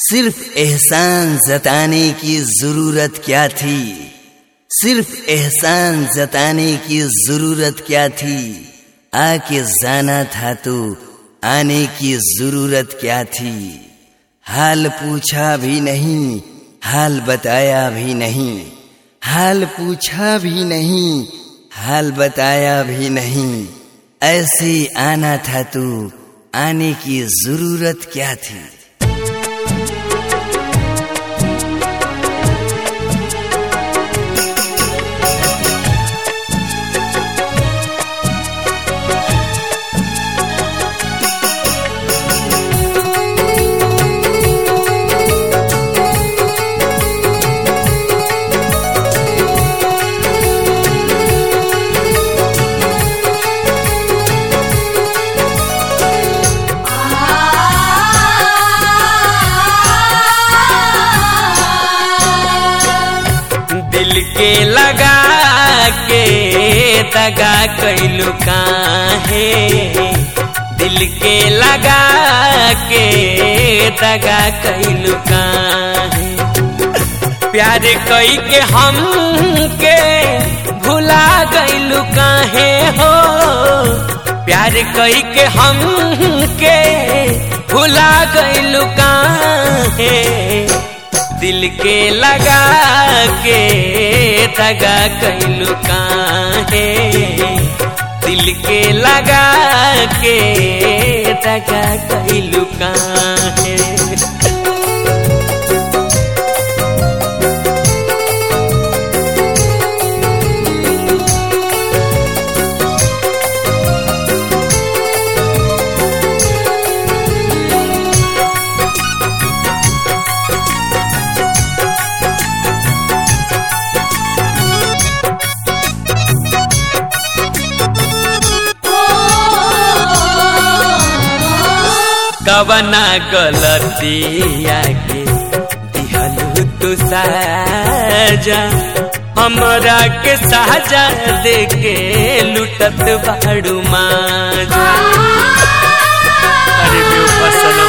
सिर्फ एहसान जताने की जरूरत क्या थी, सिर्फ एहसान जताने की जरूरत क्या थी। आके जाना था तो आने की जरूरत क्या थी। हाल पूछा भी नहीं, हाल बताया भी नहीं, हाल पूछा भी नहीं, हाल बताया भी नहीं। ऐसे आना था तो आने की जरूरत क्या थी। दिल के लगा के दगा कैलू काहे, दिल के लगा के दगा कैलू काहे। प्यार कई के हम के भुला गइलू काहे हो, प्यार कई के हम के भुला गइलू काहे। दिल के लगा के दगा कैलू काहे, दिल के लगा के दगा कैलू काहे। कवना गलतिया के दिहलू तू साजा, हमरा के साजा दे के लुटत बाड़ू माजा। अरे बेवफा सनम,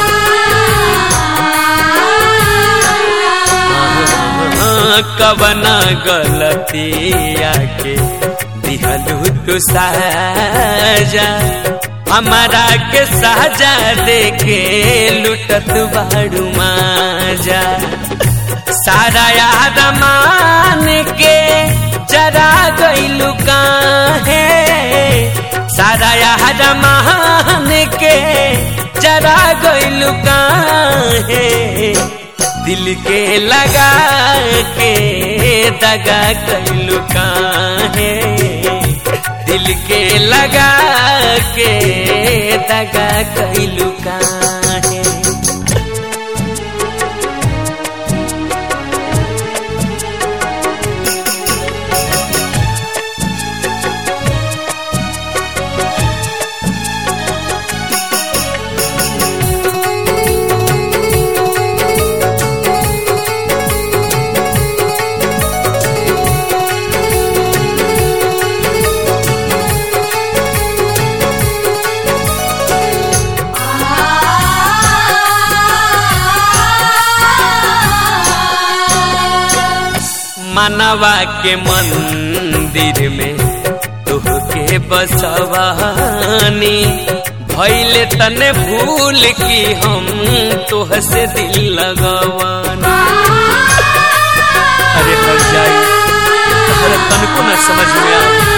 कवना गलतिया के दिहलू तू साजा, हमारा के साजा दे के लुटत बाड़ू माजा। सारा याद मान के जरा गइलू काहे, सारा याद मान के जरा गइलू काहे। दिल के लगा के दगा कैलू काहे, दिल के लगा के दगा कैलू काहे। मनवा के मंदिर में तुहके बसवानी, भइले तने भूल की हम तोह से दिल लगवानी। अरे हर जाई तहरा तनको न समझ में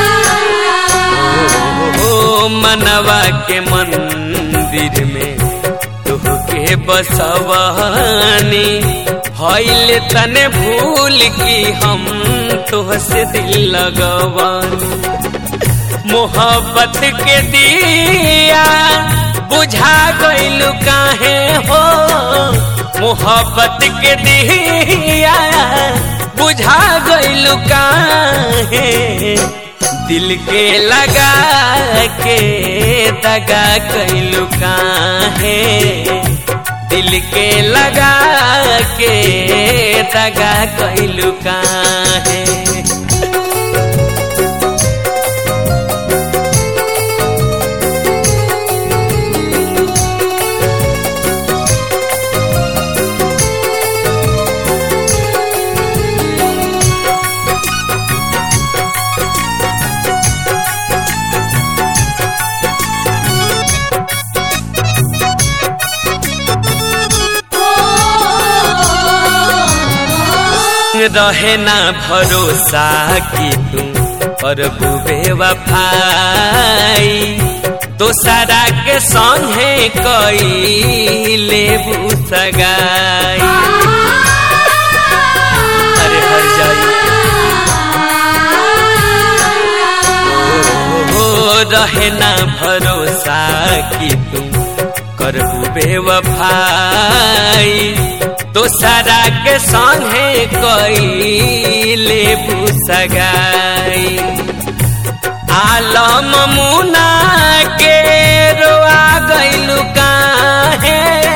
आ। मनवा के मंदिर में तुहके बसवानी, भइले तने भूल की हम तोह से दिल लगवानी। मोहब्बत के दिया बुझा गइलू काहे हो, मोहब्बत के दिया बुझा गइलू काहे। दिल के लगा के दगा कैलू काहे, दिल के लगा के दगा कैलू काहे। रहे ना भरोसा कि तू करबू बेवफाई दोसरा के संगे कई लेबू सगाई। अरे हर जाई रहे ना भरोसा कि तू करबू बेवफाई दोसरा के संगे कई लेबू सगाई। आलम मुना के रोआ गइलू काहे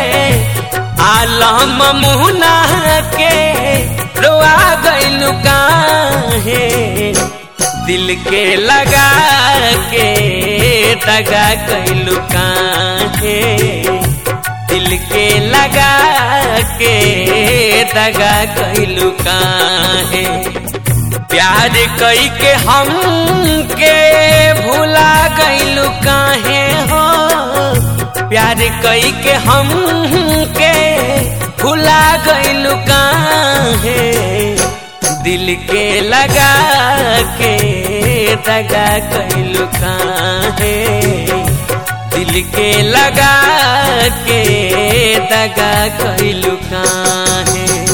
आलम मुना के रोआ गइलू काहे दिल के लगा के दगा कइलू काहे दिल के लगा के दगा कइलू काहे प्यार कई के हम के भुला गइलू काहे हो प्यार कई के हम के भुला गइलू काहे दिल के लगा के दगा कइलू काहे दिल के लगा के दगा कइलू काहे।